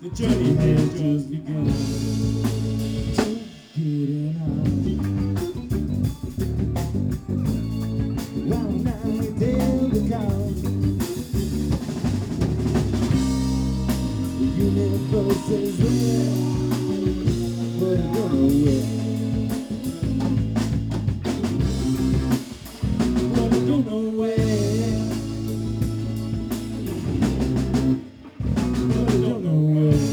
The journey has just begun. Getting high. Long night till the count. The universe is real, but I don't know where. But I don't know where. But I don't know where.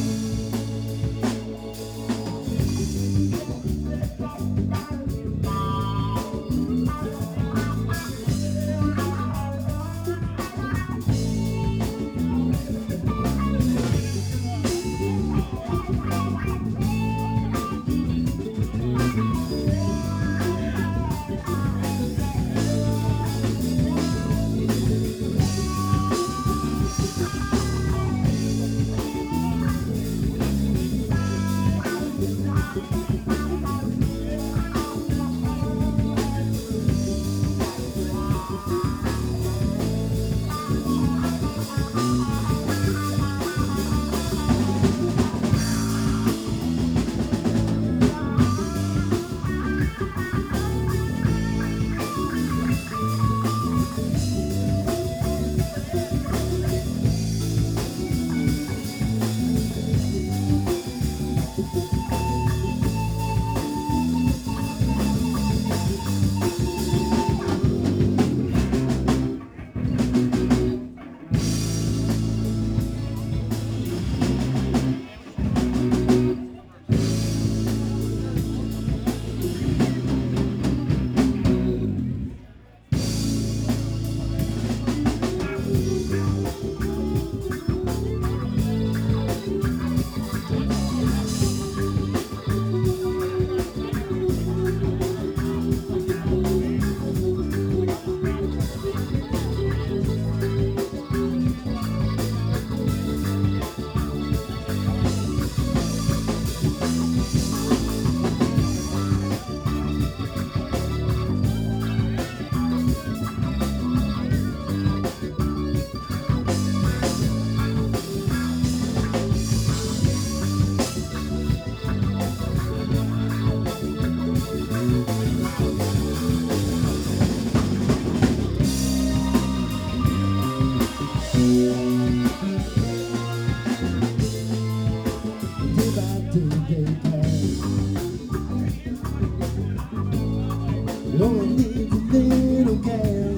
It only needs a little gas.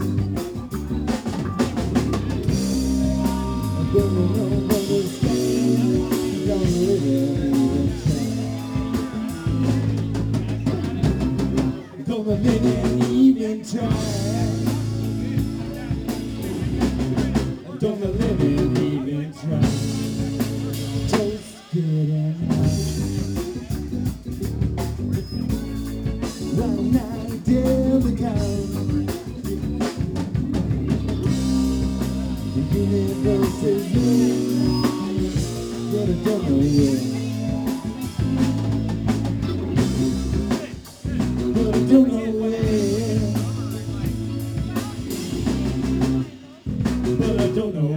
I'm going on the sky. Don't live in try. Don't live in even try. Don't live in even try. Just get in one night till the count. The universe is real, but I don't know where. But I don't know where. But I don't know